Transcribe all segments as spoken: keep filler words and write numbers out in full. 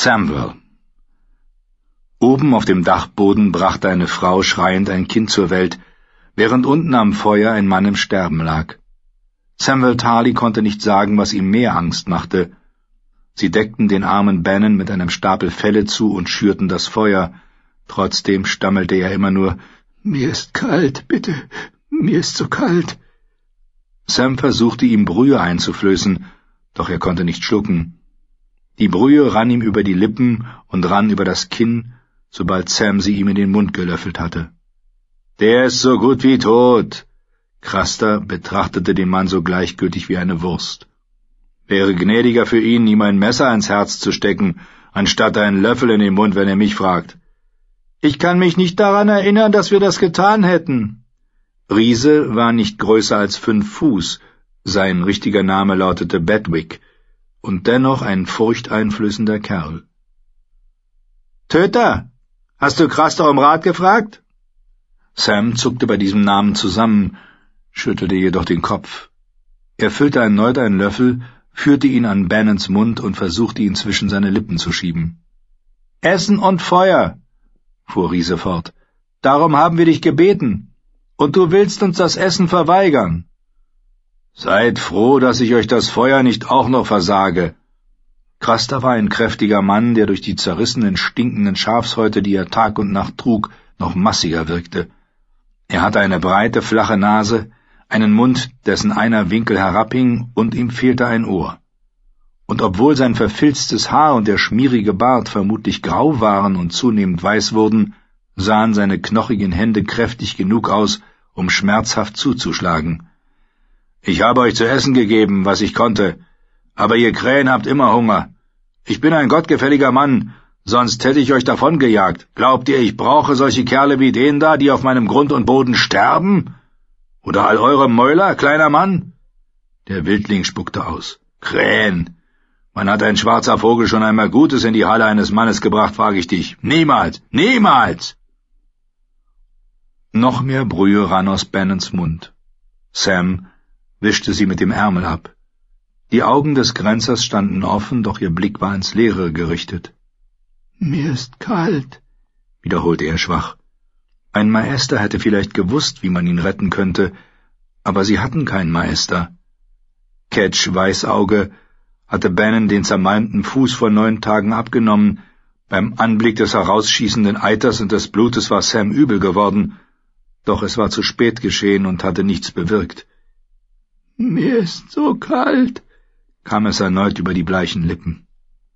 Samuel. Oben auf dem Dachboden brachte eine Frau schreiend ein Kind zur Welt, während unten am Feuer ein Mann im Sterben lag. Samuel Tarly konnte nicht sagen, was ihm mehr Angst machte. Sie deckten den armen Bannon mit einem Stapel Felle zu und schürten das Feuer. Trotzdem stammelte er immer nur, »Mir ist kalt, bitte, mir ist so kalt.« Sam versuchte ihm Brühe einzuflößen, doch er konnte nicht schlucken. Die Brühe rann ihm über die Lippen und rann über das Kinn, sobald Sam sie ihm in den Mund gelöffelt hatte. »Der ist so gut wie tot!« Craster betrachtete den Mann so gleichgültig wie eine Wurst. »Wäre gnädiger für ihn, ihm ein Messer ins Herz zu stecken, anstatt einen Löffel in den Mund, wenn er mich fragt.« »Ich kann mich nicht daran erinnern, dass wir das getan hätten.« Riese war nicht größer als fünf Fuß, sein richtiger Name lautete Bedwick, und dennoch ein furchteinflößender Kerl. »Töter, hast du Craster um Rat gefragt?« Sam zuckte bei diesem Namen zusammen, schüttelte jedoch den Kopf. Er füllte erneut einen Löffel, führte ihn an Bannons Mund und versuchte ihn zwischen seine Lippen zu schieben. »Essen und Feuer«, fuhr Riese fort. »Darum haben wir dich gebeten. Und du willst uns das Essen verweigern.« »Seid froh, dass ich euch das Feuer nicht auch noch versage.« Craster war ein kräftiger Mann, der durch die zerrissenen, stinkenden Schafshäute, die er Tag und Nacht trug, noch massiger wirkte. Er hatte eine breite, flache Nase, einen Mund, dessen einer Winkel herabhing, und ihm fehlte ein Ohr. Und obwohl sein verfilztes Haar und der schmierige Bart vermutlich grau waren und zunehmend weiß wurden, sahen seine knochigen Hände kräftig genug aus, um schmerzhaft zuzuschlagen. »Ich habe euch zu essen gegeben, was ich konnte, aber ihr Krähen habt immer Hunger. Ich bin ein gottgefälliger Mann, sonst hätte ich euch davongejagt. Glaubt ihr, ich brauche solche Kerle wie den da, die auf meinem Grund und Boden sterben? Oder all eure Mäuler, kleiner Mann?« Der Wildling spuckte aus. »Krähen! Wann hat ein schwarzer Vogel schon einmal Gutes in die Halle eines Mannes gebracht, frage ich dich. Niemals! Niemals!« Noch mehr Brühe rann aus Bannons Mund. Sam wischte sie mit dem Ärmel ab. Die Augen des Grenzers standen offen, doch ihr Blick war ins Leere gerichtet. »Mir ist kalt«, wiederholte er schwach. Ein Maester hätte vielleicht gewusst, wie man ihn retten könnte, aber sie hatten keinen Maester. Ketch Weißauge hatte Bannon den zermalmten Fuß vor neun Tagen abgenommen. Beim Anblick des herausschießenden Eiters und des Blutes war Sam übel geworden, doch es war zu spät geschehen und hatte nichts bewirkt. »Mir ist so kalt«, kam es erneut über die bleichen Lippen.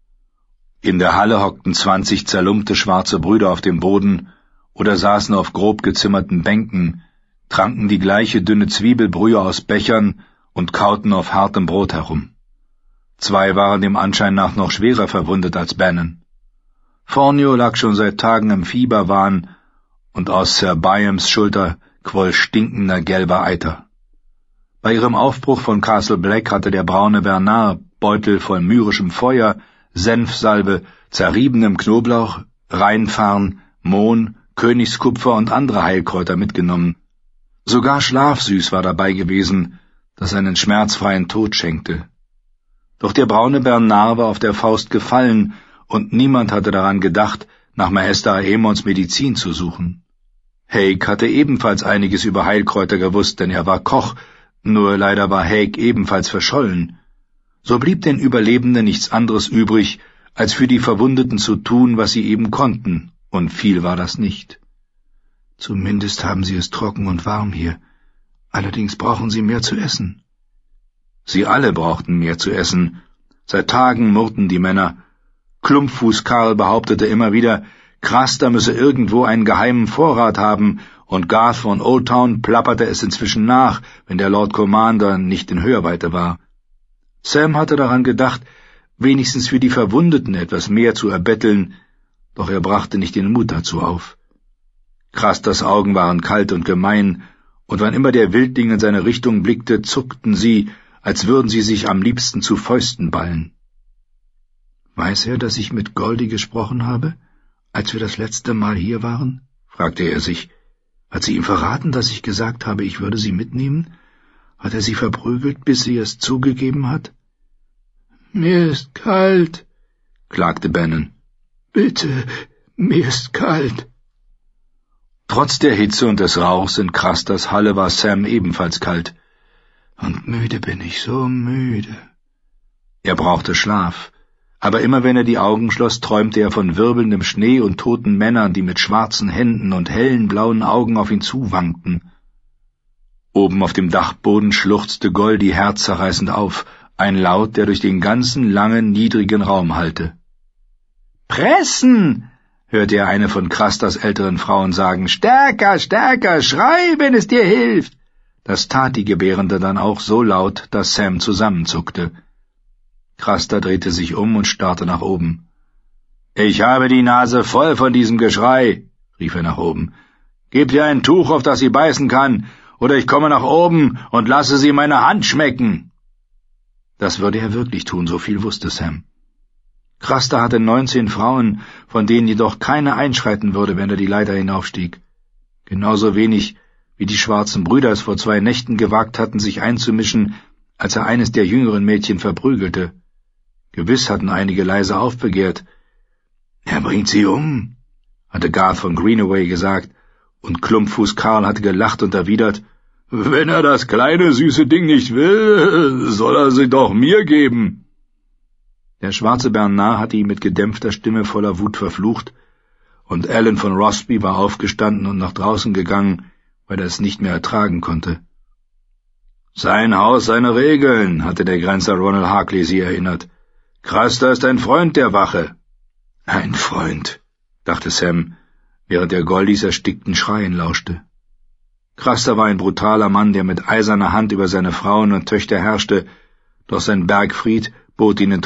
In der Halle hockten zwanzig zerlumpte schwarze Brüder auf dem Boden oder saßen auf grob gezimmerten Bänken, tranken die gleiche dünne Zwiebelbrühe aus Bechern und kauten auf hartem Brot herum. Zwei waren dem Anschein nach noch schwerer verwundet als Bannon. Fornio lag schon seit Tagen im Fieberwahn, und aus Sir Byams Schulter quoll stinkender gelber Eiter. Bei ihrem Aufbruch von Castle Black hatte der braune Bernard Beutel voll myrrischem Feuer, Senfsalbe, zerriebenem Knoblauch, Rheinfarn, Mohn, Königskupfer und andere Heilkräuter mitgenommen. Sogar Schlafsüß war dabei gewesen, das einen schmerzfreien Tod schenkte. Doch der braune Bernard war auf der Faust gefallen, und niemand hatte daran gedacht, nach Maester Aemons Medizin zu suchen. Haig hatte ebenfalls einiges über Heilkräuter gewusst, denn er war Koch, nur leider war Haig ebenfalls verschollen. So blieb den Überlebenden nichts anderes übrig, als für die Verwundeten zu tun, was sie eben konnten, und viel war das nicht. »Zumindest haben sie es trocken und warm hier. Allerdings brauchen sie mehr zu essen.« Sie alle brauchten mehr zu essen. Seit Tagen murrten die Männer. Klumpfuß Karl behauptete immer wieder, Craster müsse irgendwo einen geheimen Vorrat haben, und Garth von Oldtown plapperte es inzwischen nach, wenn der Lord Commander nicht in Hörweite war. Sam hatte daran gedacht, wenigstens für die Verwundeten etwas mehr zu erbetteln, doch er brachte nicht den Mut dazu auf. Crasters Augen waren kalt und gemein, und wann immer der Wildling in seine Richtung blickte, zuckten sie, als würden sie sich am liebsten zu Fäusten ballen. »Weiß er, dass ich mit Goldie gesprochen habe, als wir das letzte Mal hier waren?« fragte er sich. »Hat sie ihm verraten, dass ich gesagt habe, ich würde sie mitnehmen? Hat er sie verprügelt, bis sie es zugegeben hat?« »Mir ist kalt«, klagte Bannon. Bitte, mir ist kalt. Trotz der Hitze und des Rauchs in Crusters Halle war Sam ebenfalls kalt. Und müde bin ich, so müde. Er brauchte Schlaf, aber immer wenn er die Augen schloss, träumte er von wirbelndem Schnee und toten Männern, die mit schwarzen Händen und hellen blauen Augen auf ihn zuwankten. Oben auf dem Dachboden schluchzte Goldie herzzerreißend auf, ein Laut, der durch den ganzen langen, niedrigen Raum hallte. »Pressen!« hörte er eine von Crusters älteren Frauen sagen. »Stärker, stärker, schrei, wenn es dir hilft!« Das tat die Gebärende dann auch so laut, dass Sam zusammenzuckte. Cruster drehte sich um und starrte nach oben. »Ich habe die Nase voll von diesem Geschrei«, rief er nach oben. »Gebt ihr ein Tuch, auf das sie beißen kann, oder ich komme nach oben und lasse sie meine Hand schmecken.« Das würde er wirklich tun, so viel wusste Sam. Cruster hatte neunzehn Frauen, von denen jedoch keine einschreiten würde, wenn er die Leiter hinaufstieg. Genauso wenig, wie die schwarzen Brüder es vor zwei Nächten gewagt hatten, sich einzumischen, als er eines der jüngeren Mädchen verprügelte. Gewiss hatten einige leise aufbegehrt. »Er bringt sie um«, hatte Garth von Greenaway gesagt, und Klumpfuß Karl hatte gelacht und erwidert, »Wenn er das kleine, süße Ding nicht will, soll er sie doch mir geben.« Der schwarze Bernard hatte ihn mit gedämpfter Stimme voller Wut verflucht, und Alan von Rossby war aufgestanden und nach draußen gegangen, weil er es nicht mehr ertragen konnte. »Sein Haus, seine Regeln«, hatte der Grenzer Ronald Harkley sie erinnert. »Cruster ist ein Freund der Wache.« »Ein Freund«, dachte Sam, während er Goldies erstickten Schreien lauschte. Cruster war ein brutaler Mann, der mit eiserner Hand über seine Frauen und Töchter herrschte, doch sein Bergfried bot ihnen